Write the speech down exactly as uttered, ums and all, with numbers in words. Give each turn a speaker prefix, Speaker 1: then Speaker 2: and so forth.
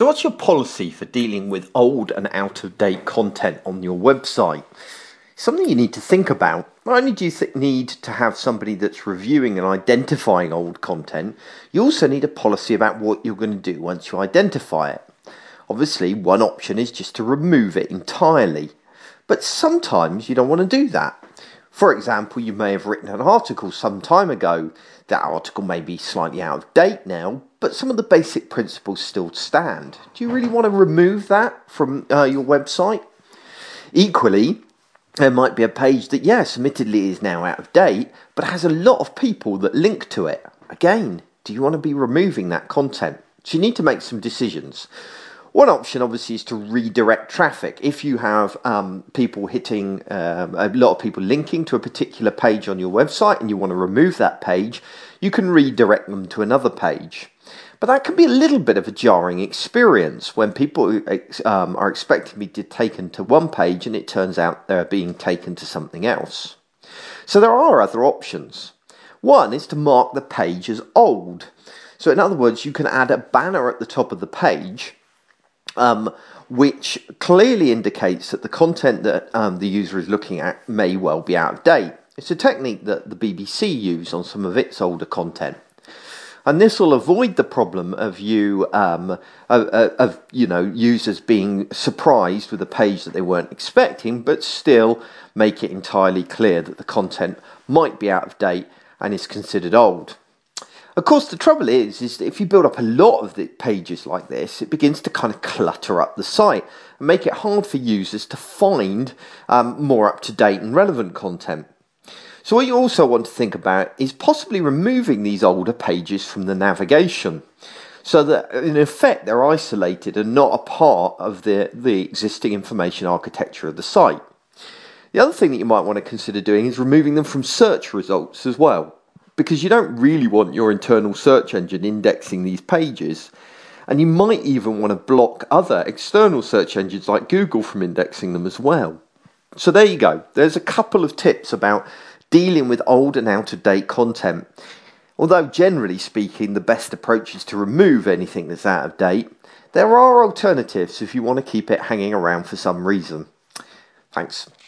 Speaker 1: So what's your policy for dealing with old and out-of-date content on your website? Something you need to think about. Not only do you th- need to have somebody that's reviewing and identifying old content, you also need a policy about what you're going to do once you identify it. Obviously, one option is just to remove it entirely, but sometimes you don't want to do that. For example, you may have written an article some time ago. That article may be slightly out of date now, but some of the basic principles still stand. Do you really want to remove that from uh, your website? Equally, there might be a page that, yes, admittedly is now out of date, but has a lot of people that link to it. Again, do you want to be removing that content? So you need to make some decisions. One option, obviously, is to redirect traffic. If you have um, people hitting, um, a lot of people linking to a particular page on your website and you want to remove that page, you can redirect them to another page. But that can be a little bit of a jarring experience when people um, are expecting to be taken to one page and it turns out they're being taken to something else. So there are other options. One is to mark the page as old. So in other words, you can add a banner at the top of the page Um, which clearly indicates that the content that um, the user is looking at may well be out of date. It's a technique that the B B C use on some of its older content. And this will avoid the problem of you, um, of, of you know, users being surprised with a page that they weren't expecting, but still make it entirely clear that the content might be out of date and is considered old. Of course, the trouble is, is that if you build up a lot of the pages like this, it begins to kind of clutter up the site and make it hard for users to find um, more up-to-date and relevant content. So what you also want to think about is possibly removing these older pages from the navigation so that, in effect, they're isolated and not a part of the, the existing information architecture of the site. The other thing that you might want to consider doing is removing them from search results as well, because you don't really want your internal search engine indexing these pages, and you might even want to block other external search engines like Google from indexing them as well. So there you go. There's a couple of tips about dealing with old and out-of-date content. Although generally speaking, the best approach is to remove anything that's out of date, there are alternatives if you want to keep it hanging around for some reason. Thanks.